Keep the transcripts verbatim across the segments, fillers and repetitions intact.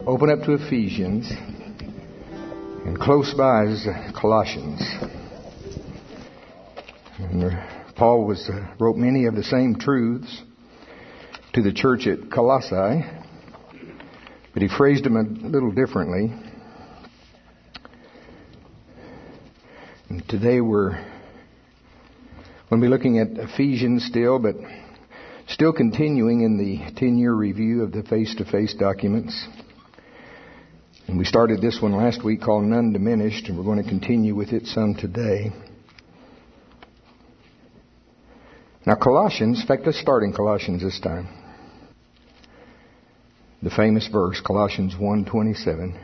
Open up to Ephesians, and close by is Colossians. And Paul was uh, wrote many of the same truths to the church at Colossae, but he phrased them a little differently. And today we're going to be looking at Ephesians still, but still continuing in the ten-year review of the face-to-face documents. And we started this one last week called None Diminished, and we're going to continue with it some today. Now Colossians, in fact, let's start in Colossians this time. The famous verse, Colossians one twenty-seven.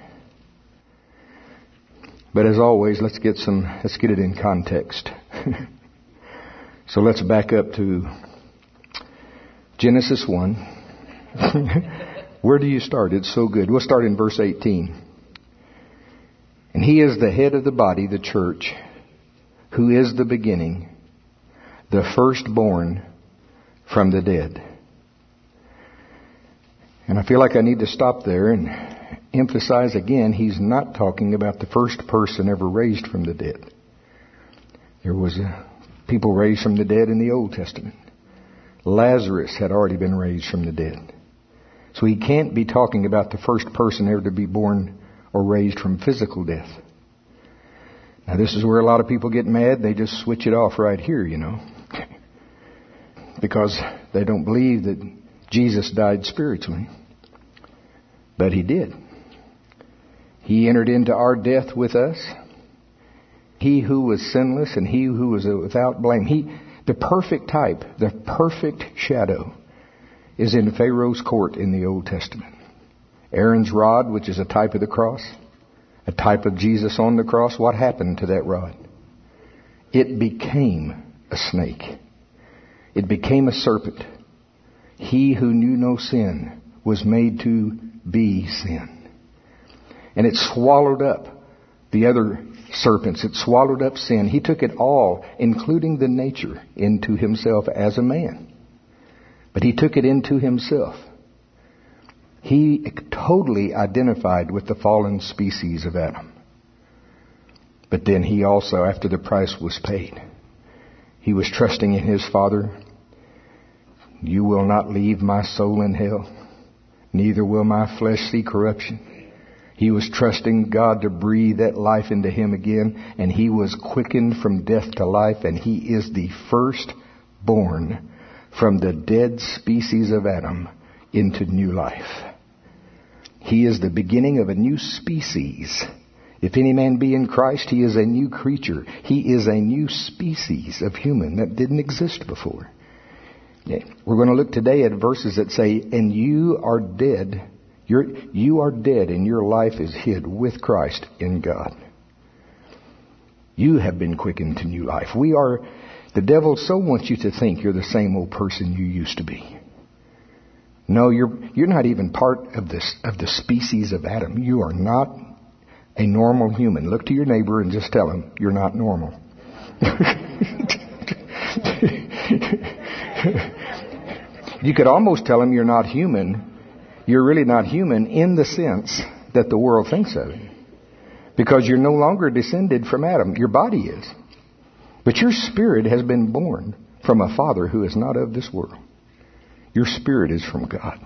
But as always, let's get some, let's get it in context. So let's back up to Genesis one. Where do you start? It's so good. We'll start in verse eighteen. And he is the head of the body, the church, who is the beginning, the firstborn from the dead. And I feel like I need to stop there and emphasize again, he's not talking about the first person ever raised from the dead. There was a, people raised from the dead in the Old Testament. Lazarus had already been raised from the dead. So he can't be talking about the first person ever to be born or raised from physical death. Now this is where a lot of people get mad. They just switch it off right here, you know. Because they don't believe that Jesus died spiritually. But he did. He entered into our death with us. He who was sinless and he who was without blame. He, the perfect type, the perfect shadow, is in Pharaoh's court in the Old Testament. Aaron's rod, which is a type of the cross, a type of Jesus on the cross. What happened to that rod? It became a snake. It became a serpent. He who knew no sin was made to be sin. And it swallowed up the other serpents. It swallowed up sin. He took it all, including the nature, into himself as a man. But he took it into himself. He totally identified with the fallen species of Adam. But then he also, after the price was paid, he was trusting in his Father. You will not leave my soul in hell, neither will my flesh see corruption. He was trusting God to breathe that life into him again, and he was quickened from death to life, and he is the firstborn from the dead species of Adam into new life. He is the beginning of a new species. If any man be in Christ, he is a new creature. He is a new species of human that didn't exist before. We're going to look today at verses that say, and you are dead. You're, you are dead and your life is hid with Christ in God. You have been quickened to new life. We are... The devil so wants you to think you're the same old person you used to be. No, you're you're not even part of this of the species of Adam. You are not a normal human. Look to your neighbor and just tell him you're not normal. You could almost tell him you're not human. You're really not human in the sense that the world thinks of it. Because you're no longer descended from Adam. Your body is. But your spirit has been born from a Father who is not of this world. Your spirit is from God.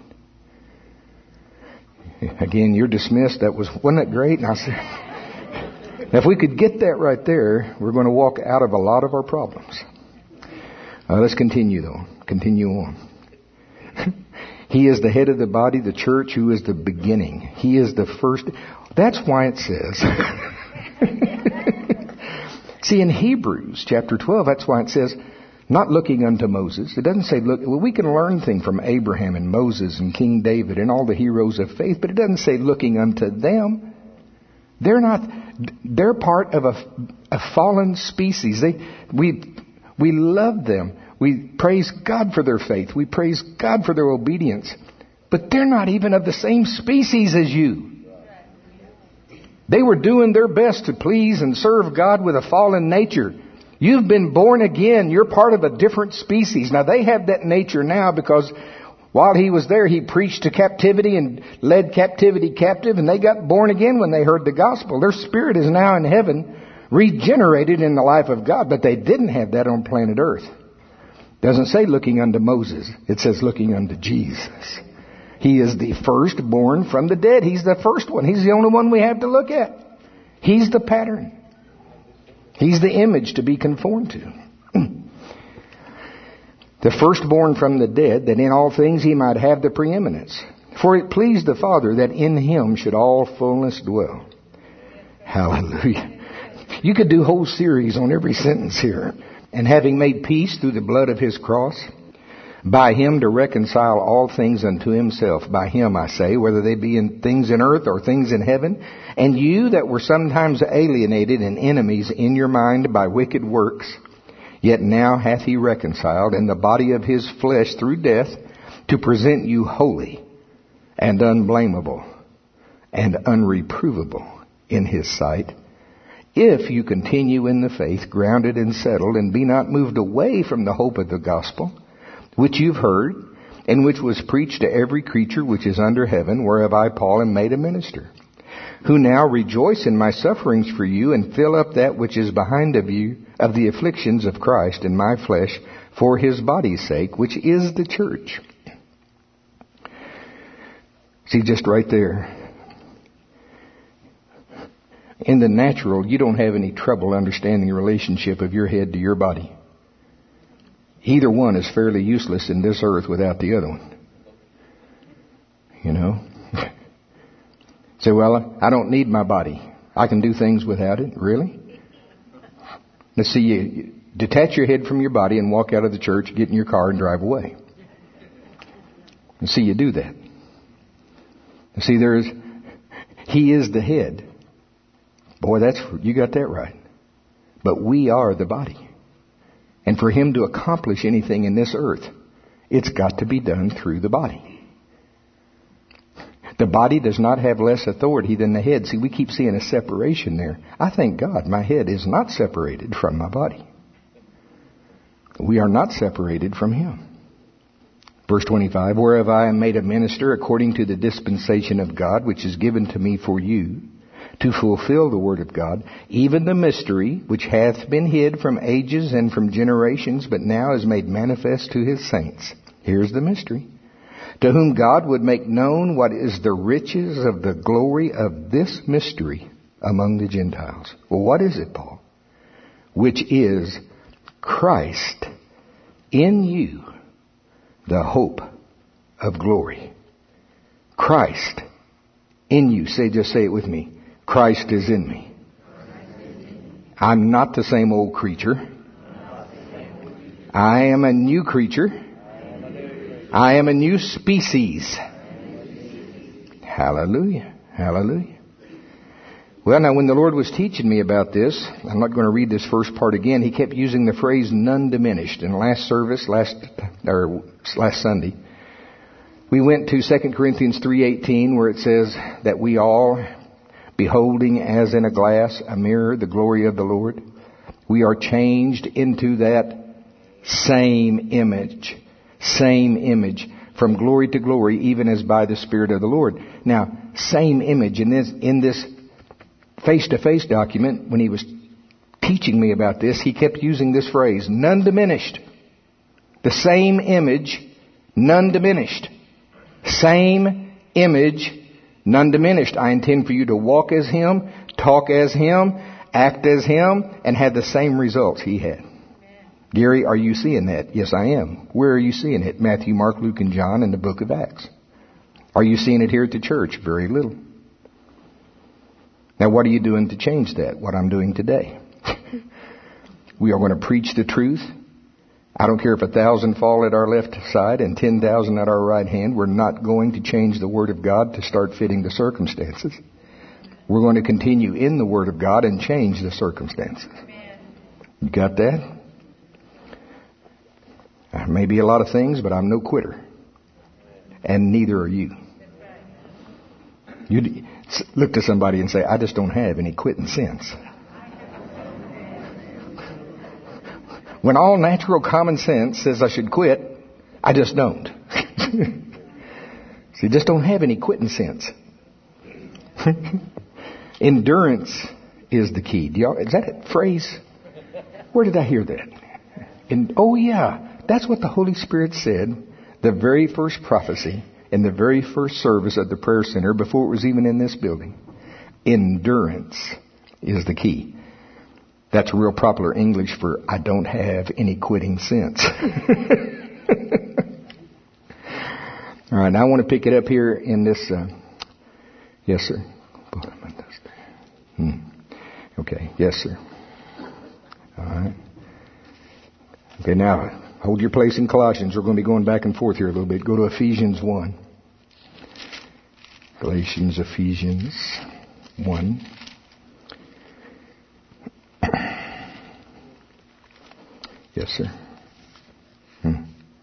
Again, you're dismissed. That was, wasn't that great? And I said, now if we could get that right there, we're going to walk out of a lot of our problems. Uh, let's continue though. Continue on. He is the head of the body, the church, who is the beginning. He is the first. That's why it says... See, in Hebrews chapter twelve, that's why it says, not looking unto Moses. It doesn't say, look, well, we can learn things from Abraham and Moses and King David and all the heroes of faith, but it doesn't say looking unto them. They're not, they're part of a, a fallen species. They, we, we love them. We praise God for their faith. We praise God for their obedience. But they're not even of the same species as you. They were doing their best to please and serve God with a fallen nature. You've been born again. You're part of a different species. Now, they have that nature now because While he was there, he preached to captivity and led captivity captive, and they got born again when they heard the gospel. Their spirit is now in heaven, regenerated in the life of God, but they didn't have that on planet Earth. It doesn't say looking unto Moses. It says looking unto Jesus. He is the firstborn from the dead. He's the first one. He's the only one we have to look at. He's the pattern. He's the image to be conformed to. The firstborn from the dead, that in all things he might have the preeminence. For it pleased the Father that in him should all fullness dwell. Hallelujah. You could do a whole series on every sentence here. And having made peace through the blood of his cross, by him to reconcile all things unto himself. By him, I say, whether they be in things in earth or things in heaven. And you that were sometimes alienated and enemies in your mind by wicked works, yet now hath he reconciled in the body of his flesh through death, to present you holy and unblameable and unreprovable in his sight, if you continue in the faith, grounded and settled, and be not moved away from the hope of the gospel, which you've heard, and which was preached to every creature which is under heaven, whereof I, Paul, am made a minister, who now rejoice in my sufferings for you, and fill up that which is behind of you, of the afflictions of Christ in my flesh, for his body's sake, which is the church. See, just right there. In the natural, you don't have any trouble understanding the relationship of your head to your body. Either one is fairly useless in this earth without the other one. You know? Say, well, I don't need my body. I can do things without it. Really? Let's see, you, you detach your head from your body and walk out of the church, get in your car and drive away. And see, you do that. See, there's, he is the head. Boy, that's, you got that right. But we are the body. And for him to accomplish anything in this earth, it's got to be done through the body. The body does not have less authority than the head. See, we keep seeing a separation there. I thank God my head is not separated from my body. We are not separated from him. Verse twenty-five, whereof I am made a minister according to the dispensation of God, which is given to me for you, to fulfill the word of God, even the mystery which hath been hid from ages and from generations, but now is made manifest to his saints. Here's the mystery. To whom God would make known what is the riches of the glory of this mystery among the Gentiles. Well, what is it, Paul? Which is Christ in you, the hope of glory. Christ in you. Say, just say it with me. Christ is in me. I'm not the same old creature. I am a new creature. I am a new species. Hallelujah. Hallelujah. Well, now when the Lord was teaching me about this, I'm not going to read this first part again. He kept using the phrase none diminished. In last service, last or last Sunday, we went to Second Corinthians three eighteen, where it says that we all, beholding as in a glass a mirror the glory of the Lord, we are changed into that same image. Same image, from glory to glory, even as by the Spirit of the Lord. Now, same image in this in this face-to-face document. When he was teaching me about this, he kept using this phrase: none diminished. The same image, none diminished. Same image, none diminished. I intend for you to walk as him, talk as him, act as him, and have the same results he had. Gary, are you seeing that? Yes, I am. Where are you seeing it? Matthew, Mark, Luke, and John in the book of Acts. Are you seeing it here at the church? Very little. Now, what are you doing to change that? What I'm doing today. We are going to preach the truth. I don't care if a thousand fall at our left side and ten thousand at our right hand. We're not going to change the Word of God to start fitting the circumstances. We're going to continue in the Word of God and change the circumstances. You got that? Maybe a lot of things, but I'm no quitter. And neither are you. You look to somebody and say, I just don't have any quitting sense. When all natural common sense says I should quit, I just don't. You just don't have any quitting sense. Endurance is the key. Do y'all, is that a phrase? Where did I hear that? And oh yeah, that's what the Holy Spirit said. The very first prophecy in the very first service at the prayer center before it was even in this building. Endurance is the key. That's real popular English for I don't have any quitting sense. All right, now I want to pick it up here in this. Uh, yes, sir. Hmm. Okay, yes, sir. All right. Okay, now hold your place in Colossians. We're going to be going back and forth here a little bit. Go to Ephesians one. Galatians, Ephesians one. Yes, sir. Hmm.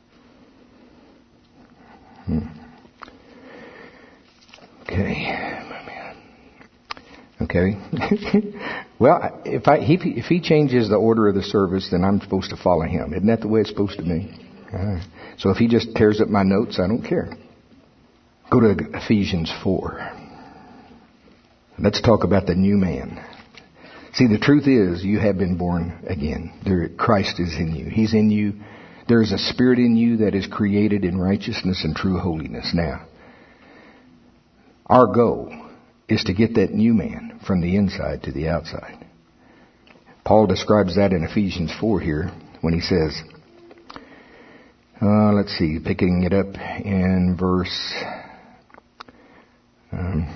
Hmm. Okay. Okay. Well, if I if he, if he changes the order of the service, then I'm supposed to follow him. Isn't that the way it's supposed to be? Uh, so if he just tears up my notes, I don't care. Go to Ephesians four. Let's talk about the new man. See, the truth is, you have been born again. There, Christ is in you. He's in you. There is a spirit in you that is created in righteousness and true holiness. Now, our goal is to get that new man from the inside to the outside. Paul describes that in Ephesians four here when he says, uh, let's see, picking it up in verse, um,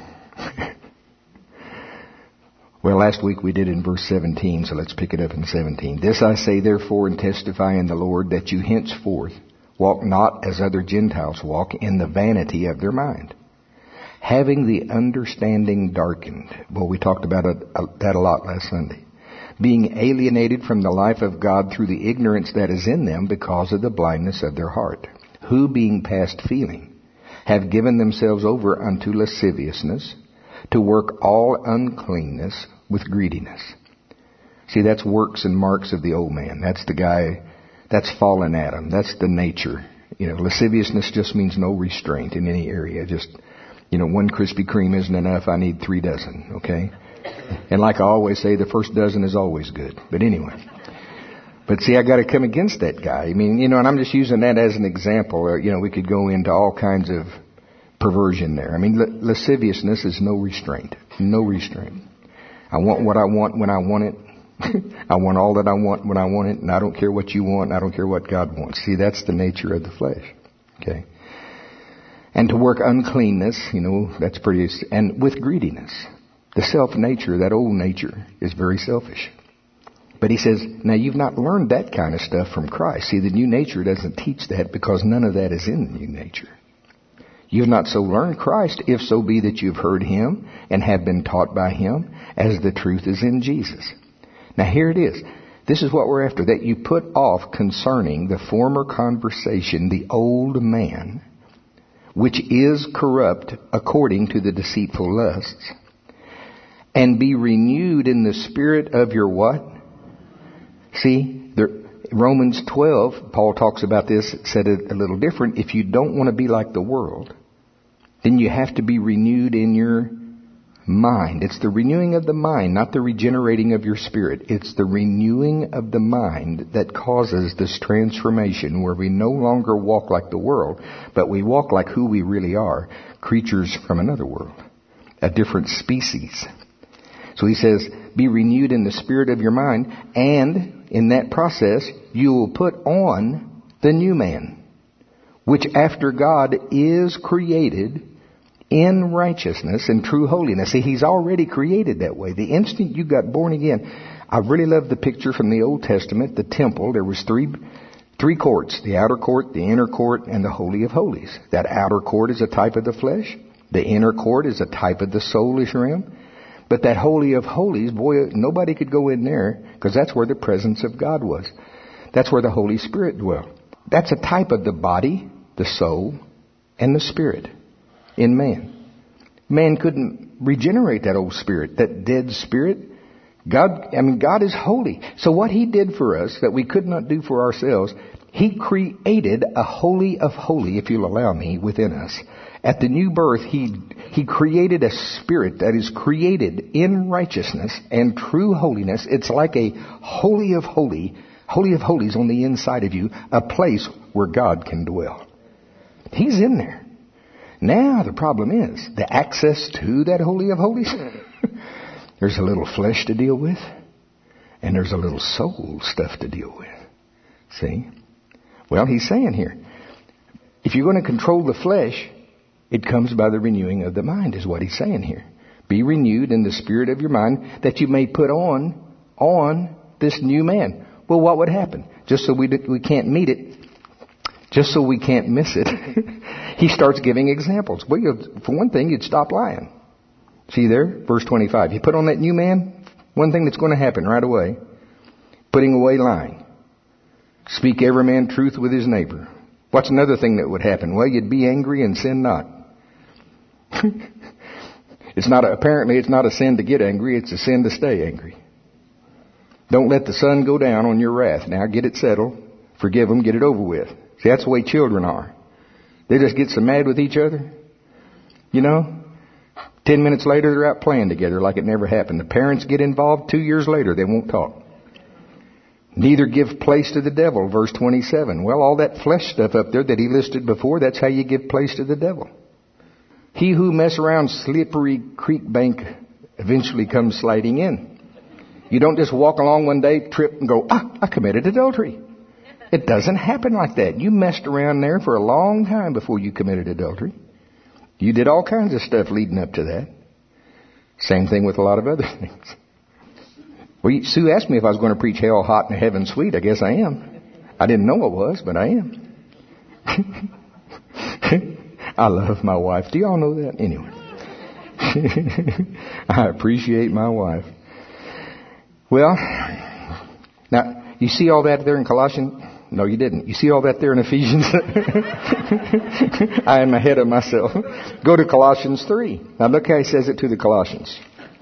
well, last week we did in verse seventeen, so let's pick it up in seventeen. This I say therefore and testify in the Lord that you henceforth walk not as other Gentiles walk in the vanity of their mind, having the understanding darkened. Well, we talked about it, uh, that a lot last Sunday. Being alienated from the life of God through the ignorance that is in them because of the blindness of their heart, who being past feeling have given themselves over unto lasciviousness, to work all uncleanness with greediness. See, that's works and marks of the old man. That's the guy, that's fallen Adam. That's the nature. You know, lasciviousness just means no restraint in any area. Just, you know, one Krispy Kreme isn't enough. I need three dozen, okay? And like I always say, the first dozen is always good. But anyway. But see, I got to come against that guy. I mean, you know, and I'm just using that as an example. You know, we could go into all kinds of perversion there. I mean, lasciviousness is no restraint. No restraint. I want what I want when I want it. I want all that I want when I want it, and I don't care what you want, and I don't care what God wants. See, that's the nature of the flesh. Okay. And to work uncleanness, you know, that's pretty, and with greediness. The self-nature, that old nature, is very selfish. But he says, now you've not learned that kind of stuff from Christ. See, the new nature doesn't teach that because none of that is in the new nature. You've not so learned Christ, if so be that you've heard him and have been taught by him, as the truth is in Jesus. Now here it is. This is what we're after, that you put off concerning the former conversation the old man, which is corrupt according to the deceitful lusts, and be renewed in the spirit of your what? See, the, Romans twelve, Paul talks about this, said it a little different. If you don't want to be like the world, then you have to be renewed in your mind. It's the renewing of the mind, not the regenerating of your spirit. It's the renewing of the mind that causes this transformation where we no longer walk like the world, but we walk like who we really are, creatures from another world, a different species. So he says, be renewed in the spirit of your mind, and in that process, you will put on the new man, which after God is created in righteousness and true holiness. See, he's already created that way. The instant you got born again, I really love the picture from the Old Testament, the temple. There was three three courts, the outer court, the inner court, and the Holy of Holies. That outer court is a type of the flesh. The inner court is a type of the soulish realm. But that Holy of Holies, boy, nobody could go in there because that's where the presence of God was. That's where the Holy Spirit dwelt. That's a type of the body, the soul, and the spirit in man. Man couldn't regenerate that old spirit, that dead spirit. God, I mean, God is holy. So what he did for us that we could not do for ourselves, he created a Holy of Holy, if you'll allow me, within us. At the new birth, He He created a spirit that is created in righteousness and true holiness. It's like a holy of holy, holy of holies on the inside of you, a place where God can dwell. He's in there. Now the problem is the access to that holy of holies. There's a little flesh to deal with, and there's a little soul stuff to deal with. See? Well, He's saying here, if you're going to control the flesh, it comes by the renewing of the mind, is what He's saying here. Be renewed in the spirit of your mind, that you may put on, on this new man. Well, what would happen? Just so we we can't meet it, just so we can't miss it, He starts giving examples. Well, you, for one thing, you'd stop lying. See there? Verse twenty-five. You put on that new man, one thing that's going to happen right away, putting away lying. Speak every man truth with his neighbor. What's another thing that would happen? Well, you'd be angry and sin not. It's not a, apparently it's not a sin to get angry, it's a sin to stay angry. Don't let the sun go down on your wrath. Now get it settled, forgive them, get it over with. See, that's the way children are. They just get so mad with each other. You know, ten minutes later they're out playing together like it never happened. The parents get involved, two years later they won't talk. Neither give place to the devil, verse twenty-seven. Well, all that flesh stuff up there that he listed before, that's how you give place to the devil. He who mess around slippery creek bank eventually comes sliding in. You don't just walk along one day, trip, and go, ah, I committed adultery. It doesn't happen like that. You messed around there for a long time before you committed adultery. You did all kinds of stuff leading up to that. Same thing with a lot of other things. Well, Sue asked me if I was going to preach hell hot and heaven sweet. I guess I am. I didn't know I was, but I am. I love my wife. Do y'all know that? Anyway. I appreciate my wife. Well, now, you see all that there in Colossians? No, you didn't. You see all that there in Ephesians? I am ahead of myself. Go to Colossians three. Now look how he says it to the Colossians.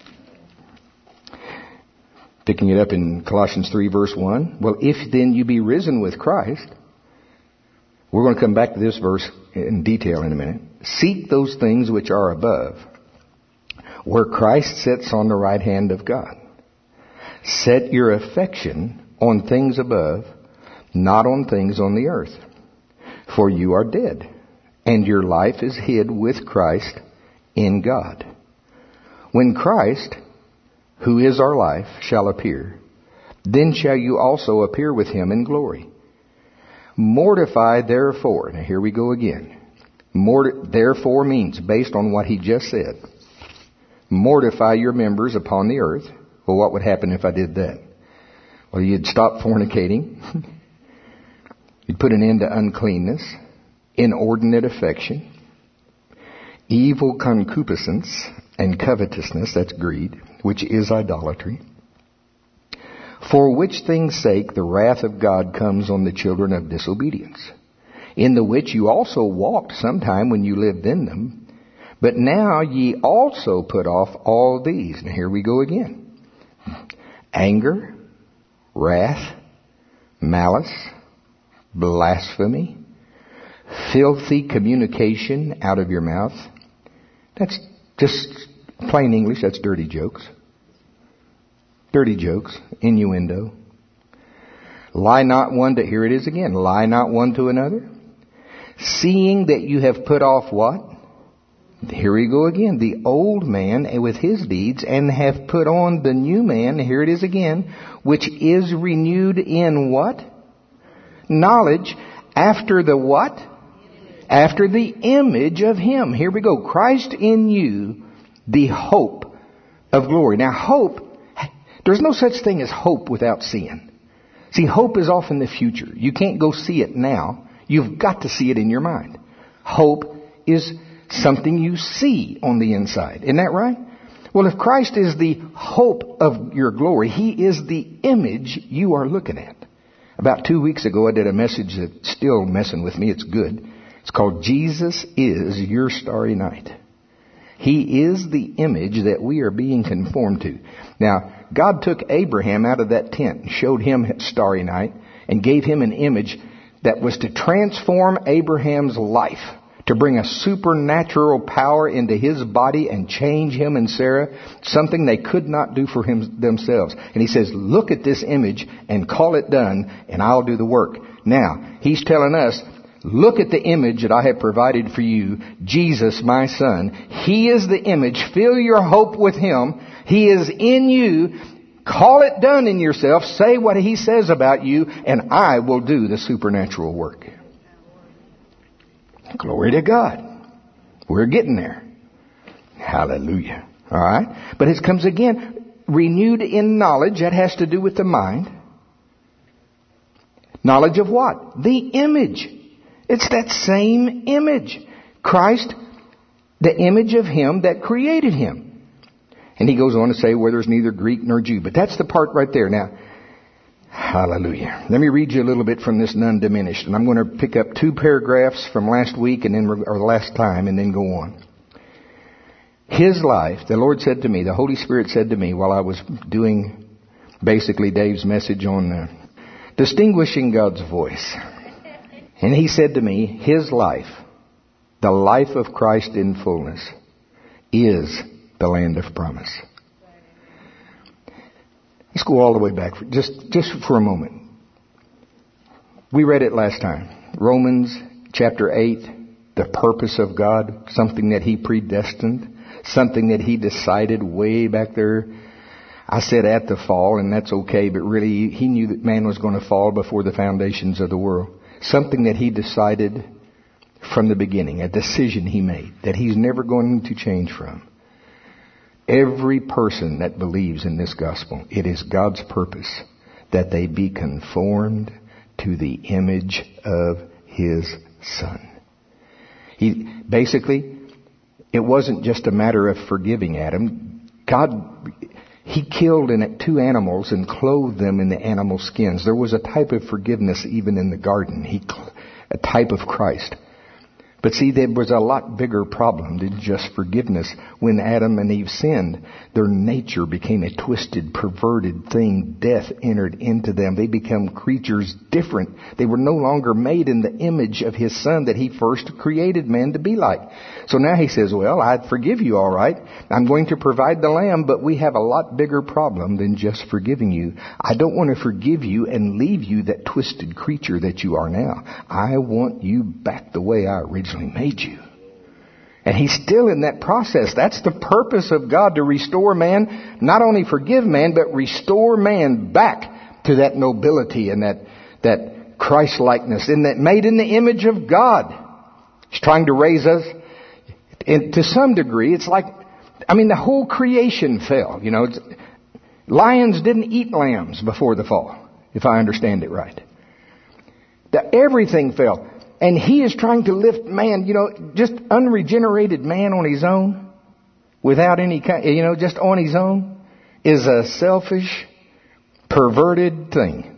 Picking it up in Colossians three, verse one. Well, if then you be risen with Christ, we're going to come back to this verse in detail in a minute. Seek those things which are above, where Christ sits on the right hand of God. Set your affection on things above, not on things on the earth. For you are dead, and your life is hid with Christ in God. When Christ, who is our life, shall appear, then shall you also appear with him in glory. Mortify therefore. Now here we go again. Morti- therefore means based on what he just said. Mortify your members upon the earth. Well, what would happen if I did that? Well, you'd stop fornicating. You'd put an end to uncleanness, inordinate affection, evil concupiscence, and covetousness, that's greed, which is idolatry. For which things' sake the wrath of God comes on the children of disobedience, in the which you also walked sometime when you lived in them. But now ye also put off all these. Now here we go again. Anger, wrath, malice, blasphemy, filthy communication out of your mouth. That's just plain English, that's dirty jokes. Dirty jokes, innuendo. Lie not one to, here it is again, lie not one to another. Seeing that you have put off what? Here we go again, the old man with his deeds, and have put on the new man, here it is again, which is renewed in what? Knowledge, after the what? After the image of him. Here we go, Christ in you, the hope of glory. Now hope, there's no such thing as hope without seeing. See, hope is off in the future. You can't go see it now. You've got to see it in your mind. Hope is something you see on the inside. Isn't that right? Well, if Christ is the hope of your glory, he is the image you are looking at. About two weeks ago, I did a message that's still messing with me. It's good. It's called Jesus is Your Starry Night. He is the image that we are being conformed to. Now, God took Abraham out of that tent and showed him Starry Night and gave him an image that was to transform Abraham's life, to bring a supernatural power into his body and change him and Sarah, something they could not do for him themselves. And he says, look at this image and call it done, and I'll do the work. Now, he's telling us, look at the image that I have provided for you, Jesus, my son. He is the image. Fill your hope with him. He is in you. Call it done in yourself. Say what he says about you, and I will do the supernatural work. Glory to God. We're getting there. Hallelujah. All right. But it comes again, renewed in knowledge. That has to do with the mind. Knowledge of what? The image. It's that same image. Christ, the image of him that created him. And he goes on to say, where there's neither Greek nor Jew. But that's the part right there. Now, hallelujah. Let me read you a little bit from this None Diminished. And I'm going to pick up two paragraphs from last week and then, or last time, and then go on. His life, the Lord said to me, the Holy Spirit said to me while I was doing basically Dave's message on uh, distinguishing God's voice. And he said to me, his life, the life of Christ in fullness, is the land of promise. Let's go all the way back, for, just, just for a moment. We read it last time. Romans chapter eight, the purpose of God, something that he predestined, something that he decided way back there. I said at the fall, and that's okay, but really he knew that man was going to fall before the foundations of the world. Something that he decided from the beginning, a decision he made that he's never going to change from. Every person that believes in this gospel, it is God's purpose that they be conformed to the image of his Son. He basically, it wasn't just a matter of forgiving Adam. God, he killed in two animals and clothed them in the animal skins. There was a type of forgiveness even in the garden. He, a type of Christ. But see, there was a lot bigger problem than just forgiveness. When Adam and Eve sinned, their nature became a twisted, perverted thing. Death entered into them. They became creatures different. They were no longer made in the image of his Son that he first created man to be like. So now he says, well, I'd forgive you all right. I'm going to provide the lamb, but we have a lot bigger problem than just forgiving you. I don't want to forgive you and leave you that twisted creature that you are now. I want you back the way I originally made you. And he's still in that process. That's the purpose of God, to restore man, not only forgive man, but restore man back to that nobility and that, that Christ-likeness, in that made in the image of God. He's trying to raise us. And to some degree, it's like, I mean, the whole creation fell. You know, it's, lions didn't eat lambs before the fall, if I understand it right. The, everything fell. And he is trying to lift man, you know, just unregenerated man on his own, without any kind, you know, just on his own, is a selfish, perverted thing.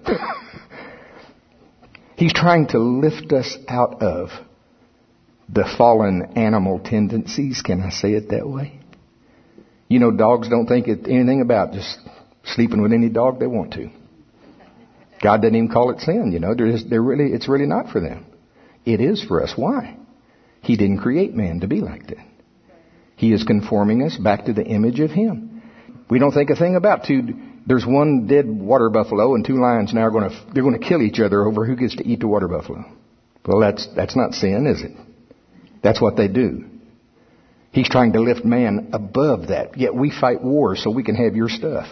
He's trying to lift us out of the fallen animal tendencies. Can I say it that way? You know, dogs don't think anything about just sleeping with any dog they want to. God doesn't even call it sin, you know. They're, just, they're really, it's really not for them. It is for us. Why? He didn't create man to be like that. He is conforming us back to the image of him. We don't think a thing about two. There's one dead water buffalo and two lions now are going to, they're going to kill each other over who gets to eat the water buffalo. Well, that's, that's not sin, is it? That's what they do. He's trying to lift man above that. Yet we fight wars so we can have your stuff.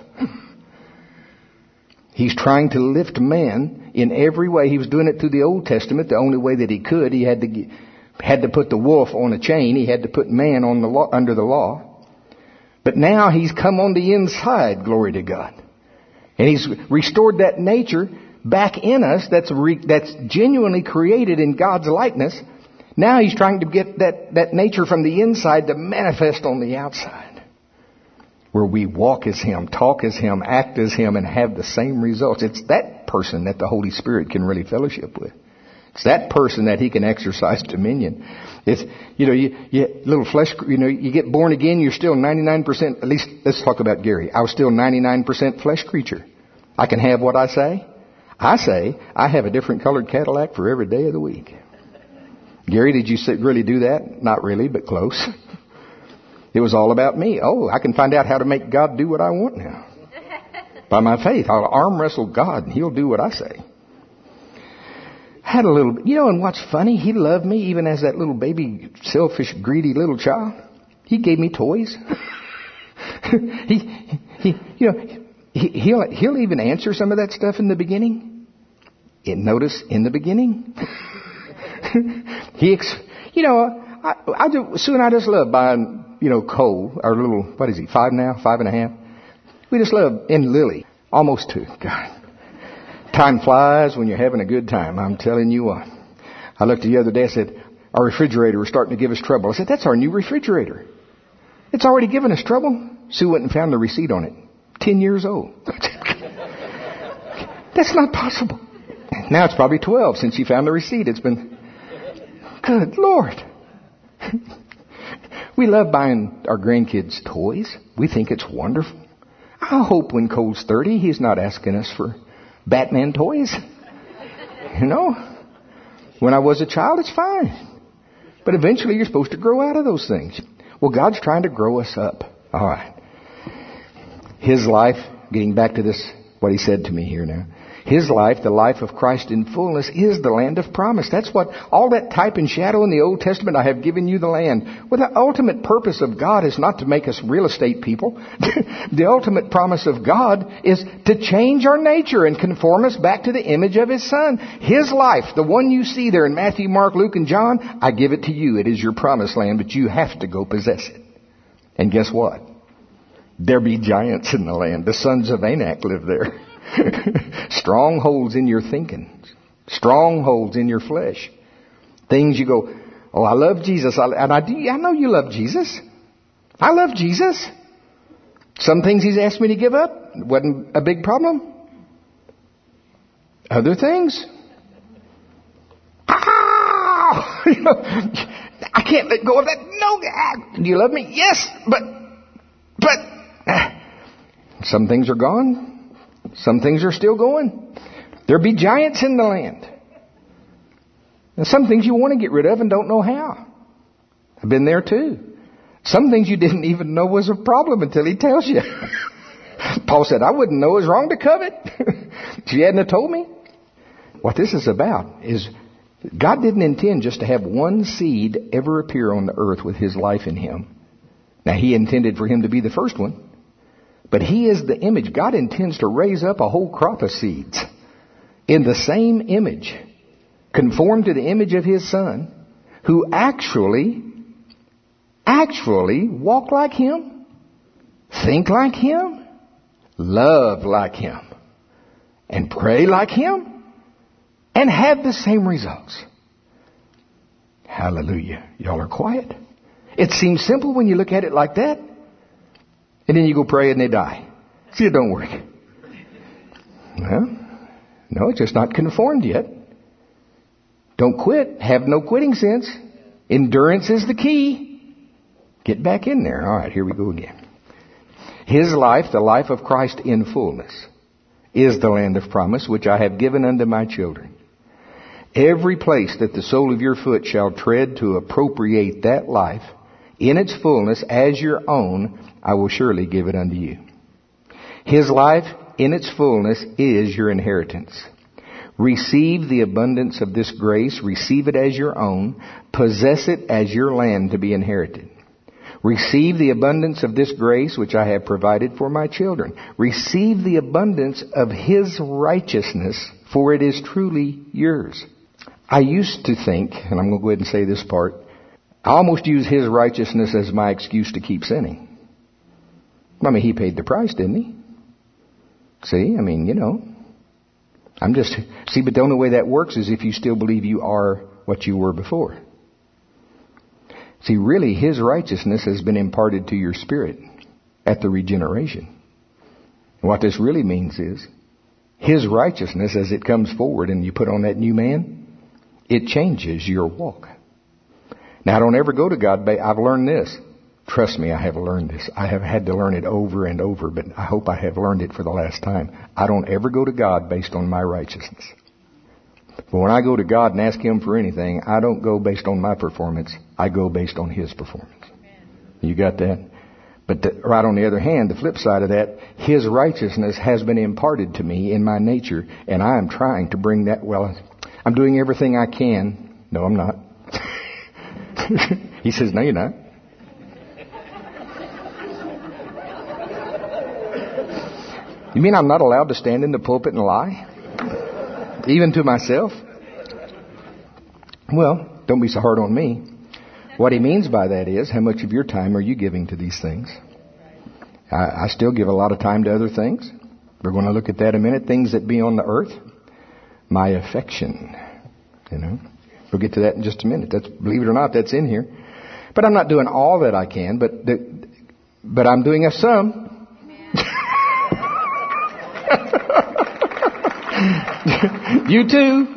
He's trying to lift man in every way. He was doing it through the Old Testament, the only way that he could. He had to had to put the wolf on a chain. He had to put man on the law, under the law. But now he's come on the inside, glory to God. And he's restored that nature back in us that's re, that's genuinely created in God's likeness. Now he's trying to get that, that nature from the inside to manifest on the outside, where we walk as him, talk as him, act as him, and have the same results. It's that person that the Holy Spirit can really fellowship with. It's that person that he can exercise dominion. It's, you know, you, you little flesh, you know, you get born again, you're still ninety-nine percent, at least, let's talk about Gary. I was still ninety-nine percent flesh creature. I can have what I say. I say, I have a different colored Cadillac for every day of the week. Gary, did you really do that? Not really, but close. It was all about me. Oh, I can find out how to make God do what I want now. By my faith, I'll arm wrestle God and He'll do what I say. Had a little, you know, and what's funny? He loved me even as that little baby, selfish, greedy little child. He gave me toys. he, he, you know, he, he'll, he'll even answer some of that stuff in the beginning. And notice in the beginning. he, ex, you know, I, I do, Sue and I just love buying, you know, Cole, our little, what is he, five now, five and a half. We just love, and Lily, almost two. God, time flies when you're having a good time. I'm telling you what. I looked the other day, I said, our refrigerator was starting to give us trouble. I said, that's our new refrigerator. It's already given us trouble. Sue went and found the receipt on it. Ten years old. That's not possible. Now it's probably twelve since she found the receipt. It's been, good Lord. We love buying our grandkids toys. We think it's wonderful. I hope when Cole's thirty, he's not asking us for Batman toys. You know, when I was a child, it's fine. But eventually you're supposed to grow out of those things. Well, God's trying to grow us up. All right. His life, getting back to this, what he said to me here now. His life, the life of Christ in fullness, is the land of promise. That's what, all that type and shadow in the Old Testament, I have given you the land. Well, the ultimate purpose of God is not to make us real estate people. The ultimate promise of God is to change our nature and conform us back to the image of His Son. His life, the one you see there in Matthew, Mark, Luke, and John, I give it to you. It is your promised land, but you have to go possess it. And guess what? There be giants in the land. The sons of Anak live there. Strongholds in your thinking. Strongholds in your flesh. Things you go, oh, I love Jesus. I, and I, do, I know you love Jesus. I love Jesus. Some things He's asked me to give up. Wasn't a big problem. Other things. Ah! You know, I can't let go of that. No, God. Do you love me? Yes, but, but, uh, some things are gone. Some things are still going. There be giants in the land. And some things you want to get rid of and don't know how. I've been there too. Some things you didn't even know was a problem until He tells you. Paul said, I wouldn't know it was wrong to covet. If you hadn't have told me. What this is about is God didn't intend just to have one seed ever appear on the earth with His life in him. Now He intended for him to be the first one. But he is the image. God intends to raise up a whole crop of seeds in the same image, conformed to the image of His Son, who actually, actually walk like Him, think like Him, love like Him, and pray like Him, and have the same results. Hallelujah. Y'all are quiet. It seems simple when you look at it like that. And then you go pray and they die. See, it don't work. Well, no, it's just not conformed yet. Don't quit. Have no quitting sense. Endurance is the key. Get back in there. All right, here we go again. His life, the life of Christ in fullness, is the land of promise, which I have given unto my children. Every place that the sole of your foot shall tread to appropriate that life in its fullness as your own, I will surely give it unto you. His life in its fullness is your inheritance. Receive the abundance of this grace. Receive it as your own. Possess it as your land to be inherited. Receive the abundance of this grace which I have provided for my children. Receive the abundance of His righteousness, for it is truly yours. I used to think, and I'm going to go ahead and say this part, I almost use His righteousness as my excuse to keep sinning. I mean, He paid the price, didn't He? See, I mean, you know. I'm just, see, but the only way that works is if you still believe you are what you were before. See, really, His righteousness has been imparted to your spirit at the regeneration. And what this really means is, His righteousness, as it comes forward and you put on that new man, it changes your walk. Now, don't ever go to God. I've learned this. Trust me, I have learned this. I have had to learn it over and over, but I hope I have learned it for the last time. I don't ever go to God based on my righteousness. But when I go to God and ask Him for anything, I don't go based on my performance. I go based on His performance. You got that? But the, right on the other hand, the flip side of that, His righteousness has been imparted to me in my nature, and I am trying to bring that, well, I'm doing everything I can. No, I'm not. He says, no, you're not. You mean I'm not allowed to stand in the pulpit and lie? Even to myself? Well, don't be so hard on me. What he means by that is, how much of your time are you giving to these things? I, I still give a lot of time to other things. We're going to look at that in a minute. Things that be on the earth. My affection. You know. We'll get to that in just a minute. That's, believe it or not, that's in here. But I'm not doing all that I can, but the, but I'm doing a some. You too.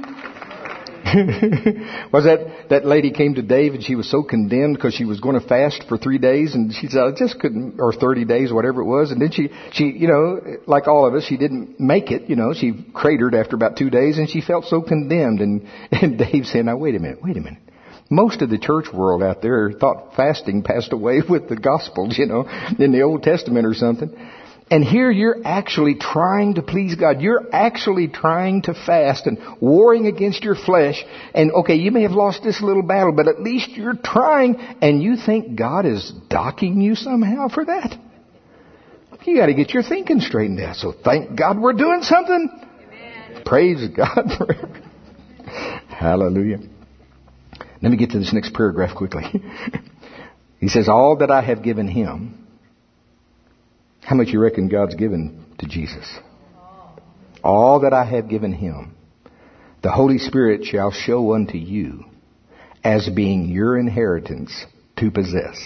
Was that that lady came to Dave and she was so condemned because she was going to fast for three days and she said I just couldn't, or thirty days, whatever it was, and then she she you know, like all of us, she didn't make it. You know, she cratered after about two days and she felt so condemned. And and Dave said, "Now wait a minute, wait a minute. Most of the church world out there thought fasting passed away with the Gospels, you know, in the Old Testament or something." And here you're actually trying to please God. You're actually trying to fast and warring against your flesh. And okay, you may have lost this little battle, but at least you're trying. And you think God is docking you somehow for that? You got to get your thinking straightened out. So thank God we're doing something. Amen. Praise God for it. Hallelujah. Let me get to this next paragraph quickly. He says, all that I have given Him. How much you reckon God's given to Jesus? All that I have given Him, the Holy Spirit shall show unto you as being your inheritance to possess.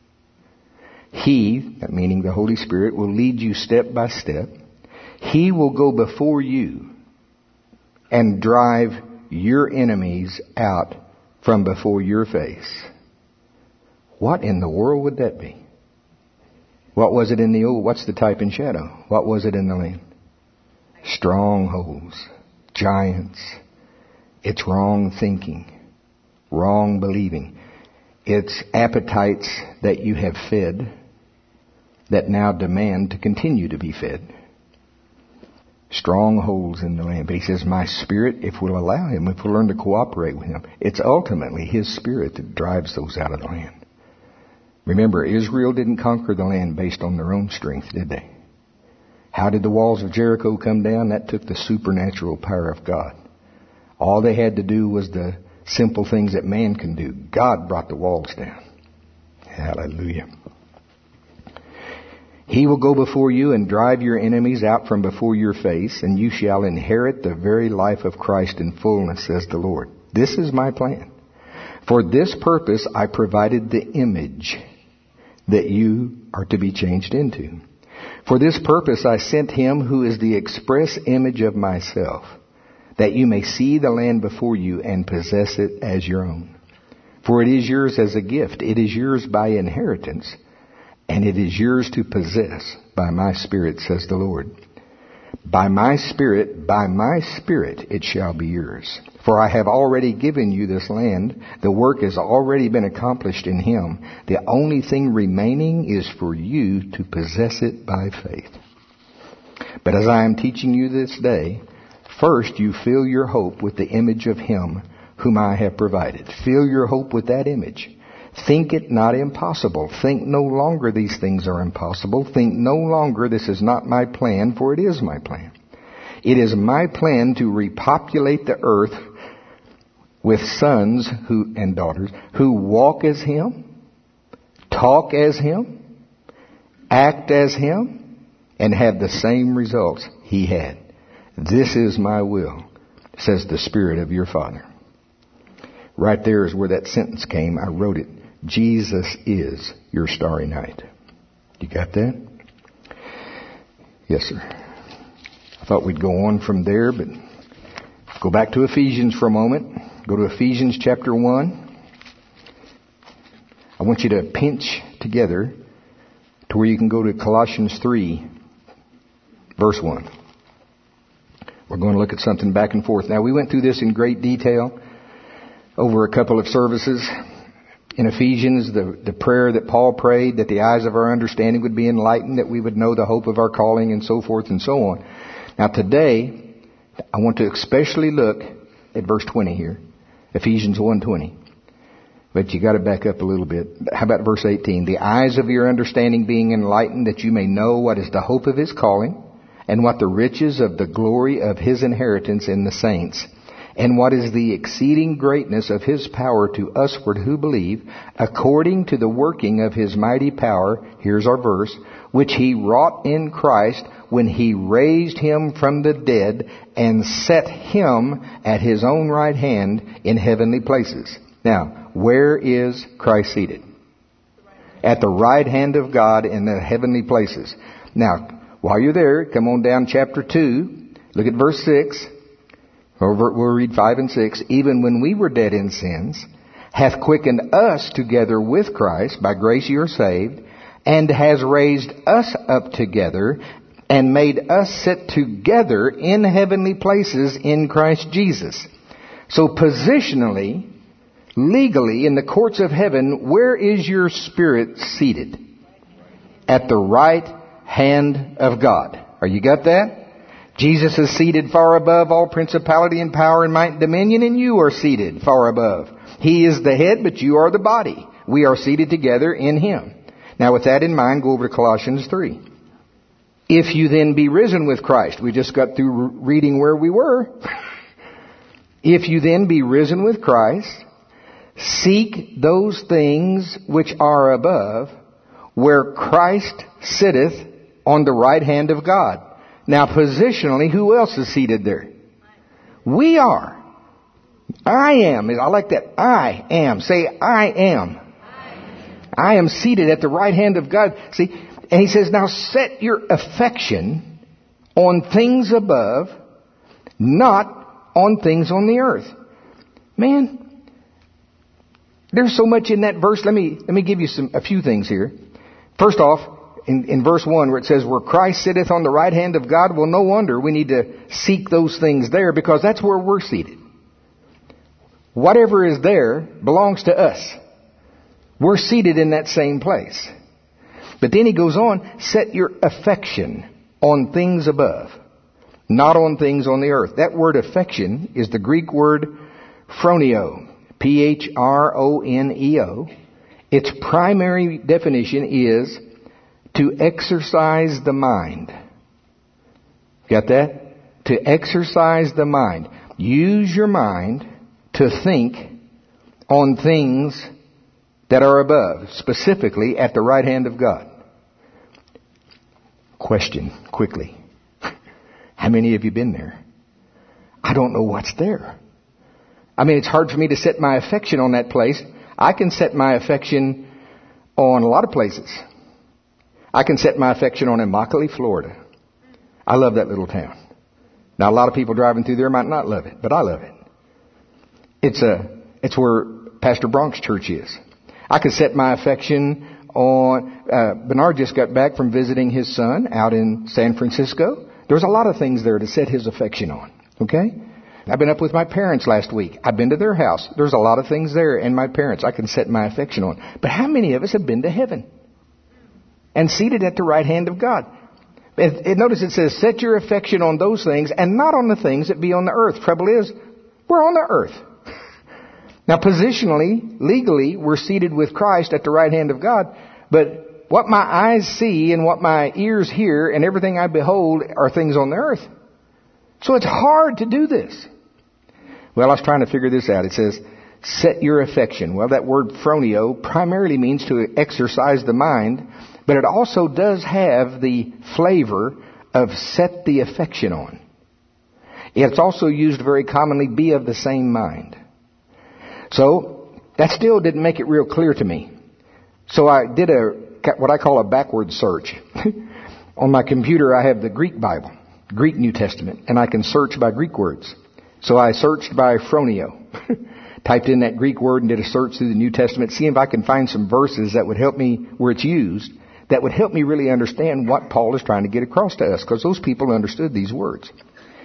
He, meaning the Holy Spirit, will lead you step by step. He will go before you and drive your enemies out from before your face. What in the world would that be? What was it in the old? What's the type and shadow? What was it in the land? Strongholds, giants. It's wrong thinking, wrong believing. It's appetites that you have fed that now demand to continue to be fed. Strongholds in the land. But He says, my Spirit, if we'll allow Him, if we'll learn to cooperate with Him, it's ultimately His Spirit that drives those out of the land. Remember, Israel didn't conquer the land based on their own strength, did they? How did the walls of Jericho come down? That took the supernatural power of God. All they had to do was the simple things that man can do. God brought the walls down. Hallelujah. He will go before you and drive your enemies out from before your face, and you shall inherit the very life of Christ in fullness, says the Lord. This is my plan. For this purpose I provided the image that you are to be changed into. For this purpose I sent Him who is the express image of myself, that you may see the land before you and possess it as your own. For it is yours as a gift. It is yours by inheritance, and it is yours to possess by my Spirit, says the Lord. By my Spirit, by my Spirit it shall be yours. For I have already given you this land. The work has already been accomplished in Him. The only thing remaining is for you to possess it by faith. But as I am teaching you this day, first you fill your hope with the image of Him whom I have provided. Fill your hope with that image. Think it not impossible. Think no longer these things are impossible. Think no longer this is not my plan, for it is my plan. It is my plan to repopulate the earth with sons who and daughters who walk as Him, talk as Him, act as Him, and have the same results He had. This is my will, says the Spirit of your Father. Right there is where that sentence came. I wrote it. Jesus is your starry night. You got that? Yes, sir. I thought we'd go on from there, but go back to Ephesians for a moment. Go to Ephesians chapter one. I want you to pinch together to where you can go to Colossians three, verse one. We're going to look at something back and forth. Now, we went through this in great detail over a couple of services. In Ephesians, the, the prayer that Paul prayed, that the eyes of our understanding would be enlightened, that we would know the hope of our calling, and so forth and so on. Now, today, I want to especially look at verse twenty here. Ephesians one twenty. But you got to back up a little bit. How about verse eighteen? The eyes of your understanding being enlightened, that you may know what is the hope of His calling, and what the riches of the glory of His inheritance in the saints, and what is the exceeding greatness of His power to usward who believe, according to the working of His mighty power, here's our verse, which He wrought in Christ when He raised Him from the dead and set Him at His own right hand in heavenly places. Now, where is Christ seated? At the right hand of God in the heavenly places. Now, while you're there, come on down chapter two, look at verse six. Or we'll read five and six. Even when we were dead in sins, hath quickened us together with Christ, by grace you are saved, and has raised us up together, and made us sit together in heavenly places in Christ Jesus. So positionally, legally, in the courts of heaven, where is your spirit seated? At the right hand of God. Are you got that? Jesus is seated far above all principality and power and might and dominion, and you are seated far above. He is the head, but you are the body. We are seated together in Him. Now, with that in mind, go over to Colossians three. If you then be risen with Christ, we just got through reading where we were. If you then be risen with Christ, seek those things which are above, where Christ sitteth on the right hand of God. Now, positionally, who else is seated there? We are. I am. I like that. I am. Say, I am. I am seated at the right hand of God. See, and He says, now set your affection on things above, not on things on the earth. Man, there's so much in that verse. Let me, let me give you some, a few things here. First off, in, in verse one where it says, where Christ sitteth on the right hand of God, well, no wonder we need to seek those things there, because that's where we're seated. Whatever is there belongs to us. We're seated in that same place. But then he goes on, set your affection on things above, not on things on the earth. That word affection is the Greek word phroneo, P H R O N E O. Its primary definition is to exercise the mind. Got that? To exercise the mind. Use your mind to think on things that are above, specifically at the right hand of God. Question, quickly. How many of you been there? I don't know what's there. I mean, it's hard for me to set my affection on that place. I can set my affection on a lot of places. I can set my affection on Immokalee, Florida. I love that little town. Now, a lot of people driving through there might not love it, but I love it. It's a, it's where Pastor Bronk's church is. I could set my affection on, uh, Bernard just got back from visiting his son out in San Francisco. There's a lot of things there to set his affection on. Okay? I've been up with my parents last week. I've been to their house. There's a lot of things there and my parents I can set my affection on. But how many of us have been to heaven and seated at the right hand of God? It, it, notice it says, set your affection on those things and not on the things that be on the earth. Trouble is, we're on the earth. Now, positionally, legally, we're seated with Christ at the right hand of God. But what my eyes see and what my ears hear and everything I behold are things on the earth. So it's hard to do this. Well, I was trying to figure this out. It says, set your affection. Well, that word phroneo primarily means to exercise the mind, but it also does have the flavor of set the affection on. It's also used very commonly, be of the same mind. So that still didn't make it real clear to me. So I did a what I call a backward search. On my computer, I have the Greek Bible, Greek New Testament, and I can search by Greek words. So I searched by phroneo, typed in that Greek word and did a search through the New Testament, see if I can find some verses that would help me where it's used, that would help me really understand what Paul is trying to get across to us, because those people understood these words.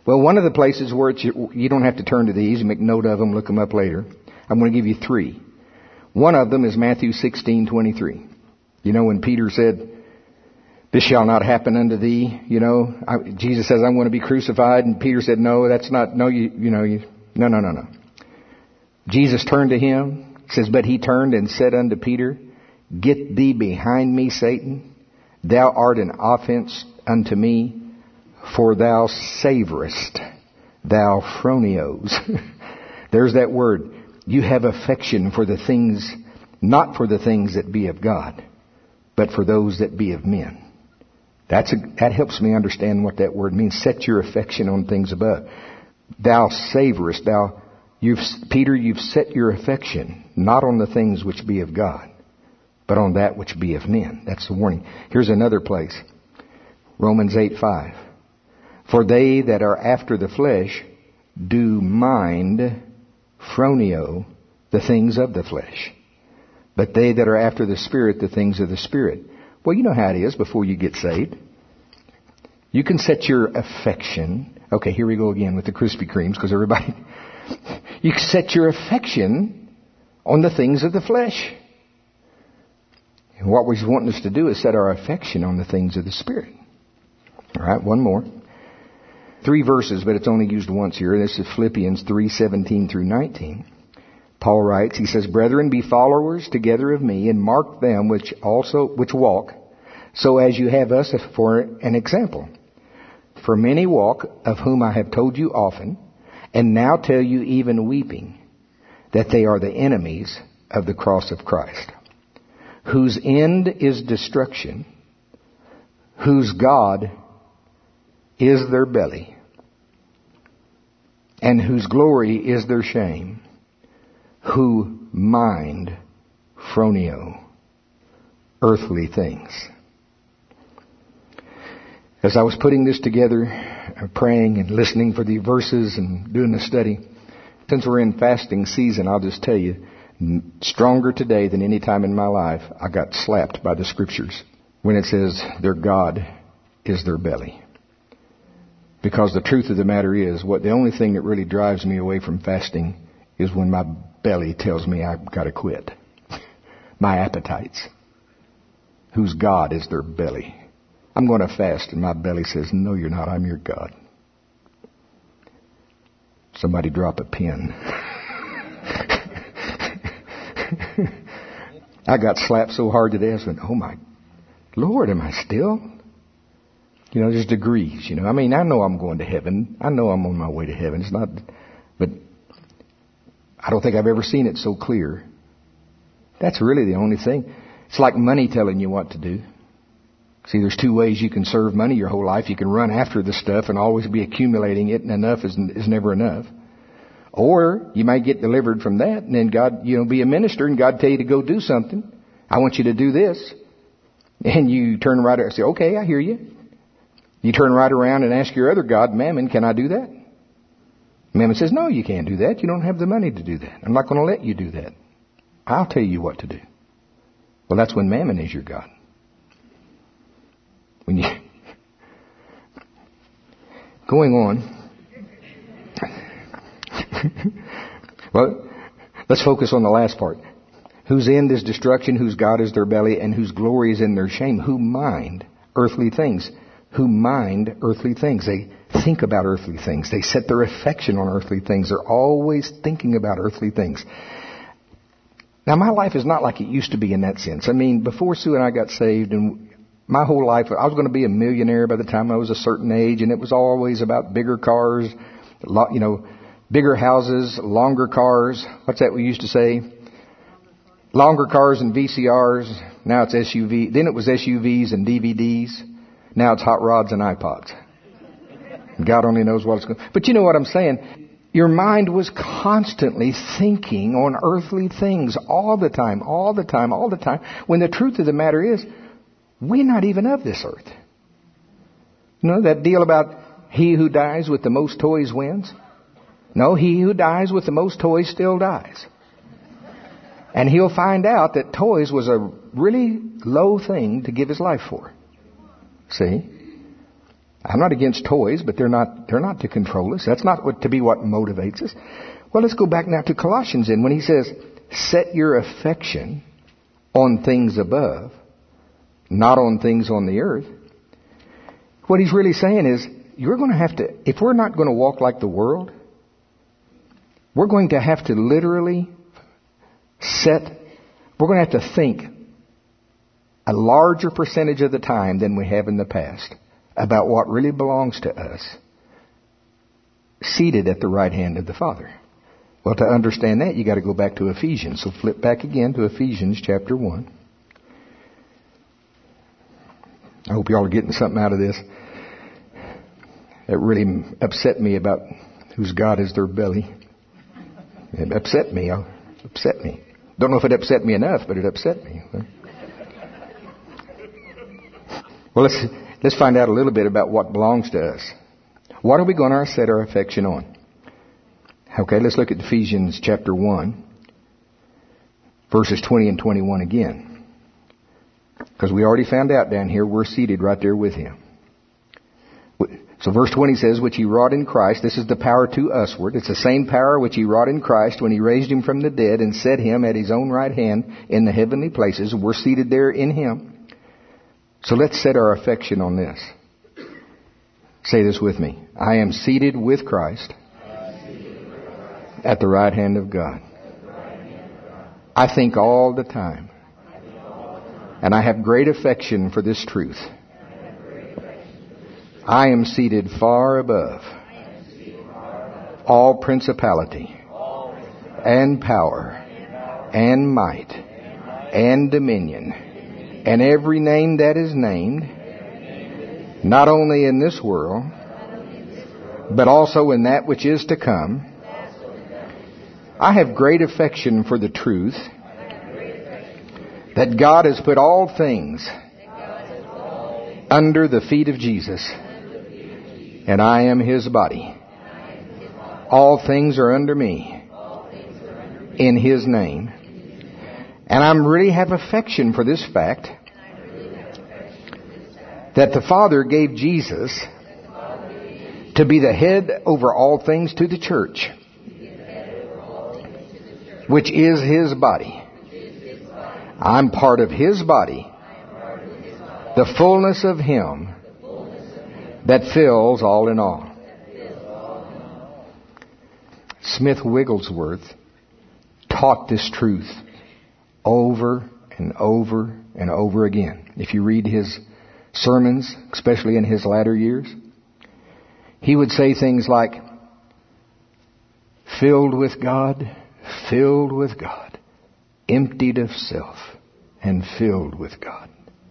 Well, one of the places where it's, you don't have to turn to these, you make note of them, look them up later. I'm going to give you three. One of them is Matthew sixteen twenty-three. You know, when Peter said, this shall not happen unto thee, you know, I, Jesus says, I'm going to be crucified. And Peter said, no, that's not, no, you, you know, you, no, no, no, no. Jesus turned to him, says, but he turned and said unto Peter, get thee behind me, Satan. Thou art an offense unto me, for thou savorest, thou phronios. There's that word. You have affection for the things, not for the things that be of God, but for those that be of men. That's a, that helps me understand what that word means. Set your affection on things above. Thou savorest, thou, you've, Peter, you've set your affection not on the things which be of God, but on that which be of men. That's the warning. Here's another place. Romans eight five. For they that are after the flesh do mind, phronio, the things of the flesh. But they that are after the Spirit, the things of the Spirit. Well, you know how it is before you get saved. You can set your affection. Okay, here we go again with the Krispy Kremes, because everybody... You can set your affection on the things of the flesh. And what we're wanting us to do is set our affection on the things of the Spirit. All right, one more. Three verses, but it's only used once here. This is Philippians three seventeen through nineteen. Paul writes, he says, brethren, be followers together of me, and mark them which also which walk, so as you have us for an example. For many walk, of whom I have told you often, and now tell you even weeping, that they are the enemies of the cross of Christ, whose end is destruction, whose God is their belly, and whose glory is their shame, who mind, phronio, earthly things. As I was putting this together, praying and listening for the verses and doing the study, since we're in fasting season, I'll just tell you, stronger today than any time in my life, I got slapped by the Scriptures when it says their God is their belly. Because the truth of the matter is, what the only thing that really drives me away from fasting is when my belly tells me I've got to quit. My appetites. Whose God is their belly. I'm going to fast, and my belly says, no, you're not. I'm your God. Somebody drop a pin. I got slapped so hard today, I went, oh my Lord, am I still? You know, there's degrees, you know. I mean, I know I'm going to heaven. I know I'm on my way to heaven. It's not, but I don't think I've ever seen it so clear. That's really the only thing. It's like money telling you what to do. See, there's two ways you can serve money your whole life. You can run after the stuff and always be accumulating it, and enough is, is never enough. Or you might get delivered from that, and then God, you know, be a minister, and God tell you to go do something. I want you to do this. And you turn right around and say, okay, I hear you. You turn right around and ask your other God, Mammon, can I do that? Mammon says, no, you can't do that. You don't have the money to do that. I'm not going to let you do that. I'll tell you what to do. Well, that's when Mammon is your God. When you going on. Well, let's focus on the last part. Whose end is destruction, whose God is their belly, and whose glory is in their shame, who mind earthly things. Who mind earthly things. They think about earthly things. They set their affection on earthly things. They're always thinking about earthly things. Now, my life is not like it used to be in that sense. I mean, before Sue and I got saved, and my whole life, I was going to be a millionaire by the time I was a certain age, and it was always about bigger cars, you know, bigger houses, longer cars. What's that we used to say? Longer cars and V C Rs. Now it's S U V. Then it was S U Vs and D V Ds. Now it's hot rods and iPods. God only knows what it's going to... But you know what I'm saying? Your mind was constantly thinking on earthly things all the time, all the time, all the time. When the truth of the matter is, we're not even of this earth. You know that deal about he who dies with the most toys wins? No, he who dies with the most toys still dies. And he'll find out that toys was a really low thing to give his life for. See? I'm not against toys, but they're not, they're not to control us. That's not what, to be what motivates us. Well, let's go back now to Colossians then. When he says, set your affection on things above, not on things on the earth. What he's really saying is, you're going to have to, if we're not going to walk like the world, we're going to have to literally set, we're going to have to think a larger percentage of the time than we have in the past about what really belongs to us, seated at the right hand of the Father. Well, to understand that, you got to go back to Ephesians. So flip back again to Ephesians chapter one. I hope you all are getting something out of this. It really upset me about whose God is their belly. It upset me. It upset me. Don't know if it upset me enough, but it upset me. Well, let's let's find out a little bit about what belongs to us. What are we going to set our affection on? Okay, let's look at Ephesians chapter one, verses twenty and twenty-one again. Because we already found out down here, we're seated right there with Him. So verse twenty says, which He wrought in Christ. This is the power to usward. It's the same power which He wrought in Christ when He raised Him from the dead and set Him at His own right hand in the heavenly places. We're seated there in Him. So let's set our affection on this. Say this with me. I am seated with Christ at the right hand of God. I think all the time. And I have great affection for this truth. I am seated far above all principality and power and might and dominion and every name that is named, not only in this world, but also in that which is to come. I have great affection for the truth that God has put all things under the feet of Jesus, and I am His body. All things are under me in His name. And I really have affection for this fact that the Father gave Jesus to be the head over all things to the church, which is His body. I'm part of His body, the fullness of Him that fills all in all. Smith Wigglesworth taught this truth over and over and over again. If you read his sermons, especially in his latter years, he would say things like, filled with God, filled with God, emptied of self, and filled with God.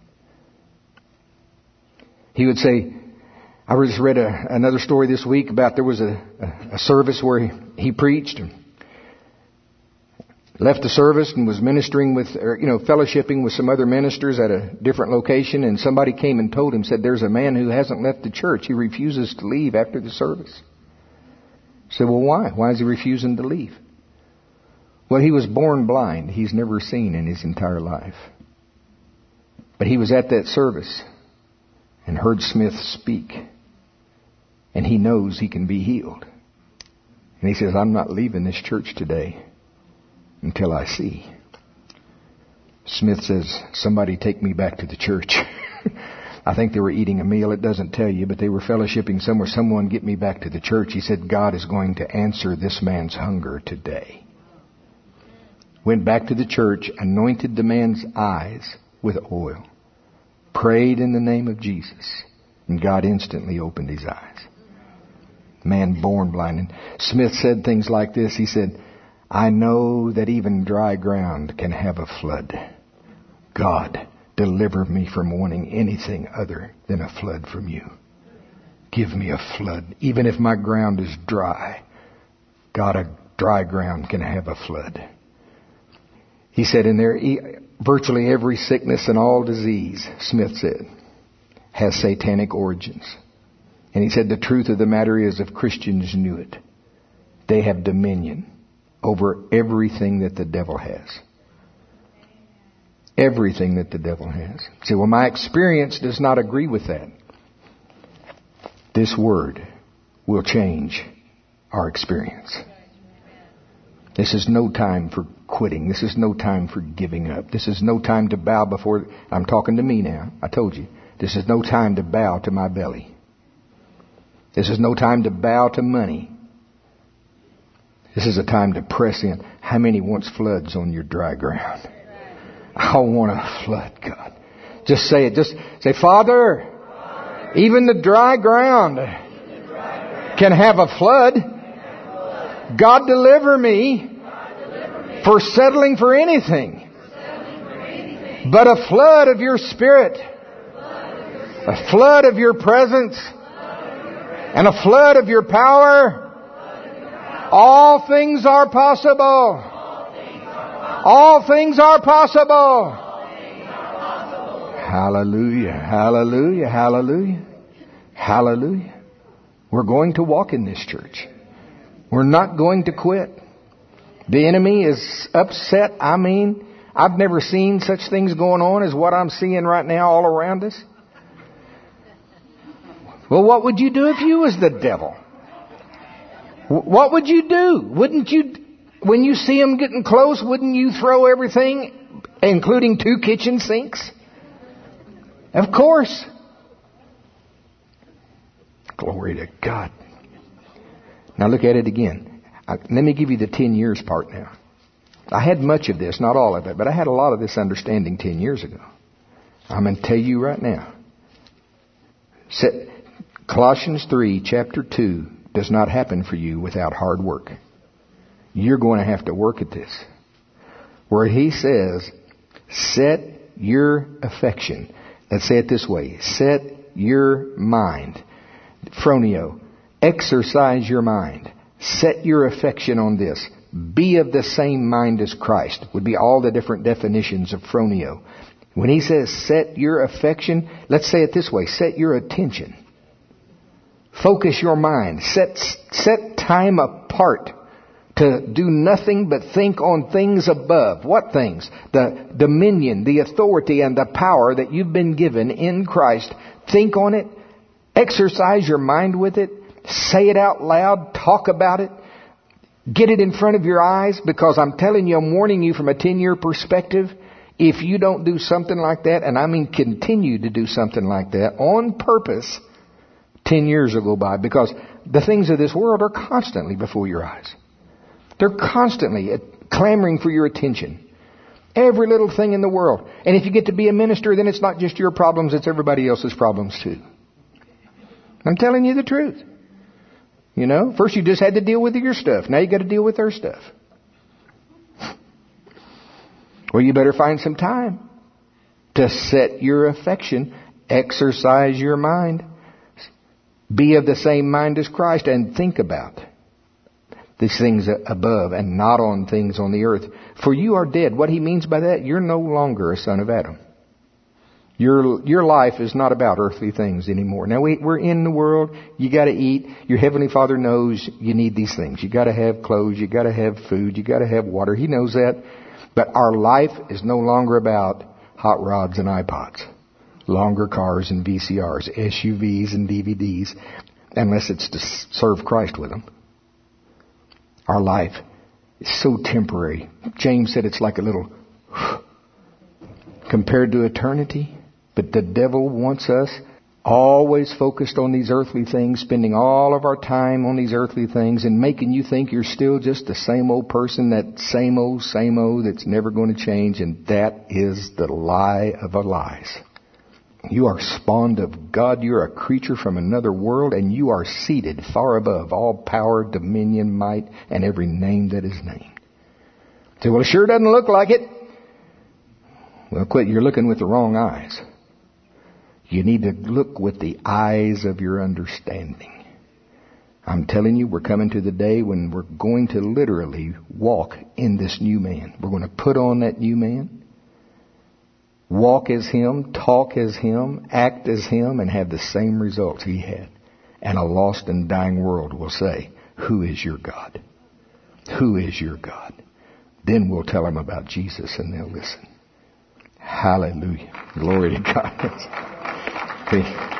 He would say, I just read a, another story this week about there was a, a, a service where he, he preached, and left the service and was ministering with, or, you know, fellowshipping with some other ministers at a different location, and somebody came and told him, said, there's a man who hasn't left the church. He refuses to leave after the service. I said, well, why? Why is he refusing to leave? Well, he was born blind. He's never seen in his entire life. But he was at that service and heard Smith speak. And he knows he can be healed. And he says, I'm not leaving this church today until I see. Smith says, somebody take me back to the church. I think they were eating a meal. It doesn't tell you, but they were fellowshipping somewhere. Someone get me back to the church. He said, God is going to answer this man's hunger today. Went back to the church, anointed the man's eyes with oil, prayed in the name of Jesus, and God instantly opened his eyes. Man born blind. And Smith said things like this. He said, I know that even dry ground can have a flood. God, deliver me from wanting anything other than a flood from you. Give me a flood. Even if my ground is dry, God, a dry ground can have a flood. He said in there, virtually every sickness and all disease, Smith said, has satanic origins. And he said the truth of the matter is, if Christians knew it, they have dominion over everything that the devil has. Everything that the devil has. Say, well, my experience does not agree with that. this word will change our experience. This is no time for quitting. This is no time for giving up. This is no time to bow before... I'm talking to me now. I told you. This is no time to bow to my belly. This is no time to bow to money. This is a time to press in. How many wants floods on your dry ground? I want a flood, God. Just say it. Just say, Father, even the dry ground can have a flood. God deliver me for settling for anything but a flood of your Spirit, a flood of your presence, and a flood of your power. All things are possible. All things are possible. Hallelujah, hallelujah, hallelujah, hallelujah. We're going to walk in this church. We're not going to quit. The enemy is upset. I mean, I've never seen such things going on as what I'm seeing right now all around us. Well, what would you do if you was the devil? What would you do? Wouldn't you, when you see him getting close, wouldn't you throw everything, including two kitchen sinks? Of course. Glory to God. Now look at it again. I, let me give you the ten years part now. I had much of this, not all of it, but I had a lot of this understanding ten years ago. I'm going to tell you right now. Colossians three, chapter two, does not happen for you without hard work. You're going to have to work at this. Where he says, set your affection. Let's say it this way. Set your mind. Phroneo. Exercise your mind. Set your affection on this. Be of the same mind as Christ. Would be all the different definitions of phroneo. When he says set your affection, let's say it this way. Set your attention. Focus your mind. Set, set time apart to do nothing but think on things above. What things? The dominion, the authority, and the power that you've been given in Christ. Think on it. Exercise your mind with it. Say it out loud. Talk about it. Get it in front of your eyes, because I'm telling you, I'm warning you from a ten-year perspective. If you don't do something like that, and I mean continue to do something like that on purpose, ten years will go by, because the things of this world are constantly before your eyes. They're constantly clamoring for your attention. Every little thing in the world. And if you get to be a minister, then it's not just your problems, it's everybody else's problems too. I'm telling you the truth. You know, first you just had to deal with your stuff. Now you got to deal with their stuff. Well, you better find some time to set your affection, exercise your mind, be of the same mind as Christ, and think about these things above and not on things on the earth. For you are dead. What he means by that, you're no longer a son of Adam. Your your life is not about earthly things anymore. Now we, we're in the world. You got to eat. Your Heavenly Father knows you need these things. You got to have clothes. You got to have food. You got to have water. He knows that. But our life is no longer about hot rods and iPods, longer cars and V C Rs, S U Vs and D V Ds, unless it's to serve Christ with them. Our life is so temporary. James said it's like a little compared to eternity. But the devil wants us always focused on these earthly things, spending all of our time on these earthly things and making you think you're still just the same old person, that same old, same old that's never going to change. And that is the lie of a lies. You are spawned of God. You're a creature from another world, and you are seated far above all power, dominion, might, and every name that is named. So, well, it sure doesn't look like it. Well, quit. You're looking with the wrong eyes. You need to look with the eyes of your understanding. I'm telling you, we're coming to the day when we're going to literally walk in this new man. We're going to put on that new man, walk as him, talk as him, act as him, and have the same results he had. And a lost and dying world will say, who is your God? Who is your God? Then we'll tell them about Jesus and they'll listen. Hallelujah. Glory to God.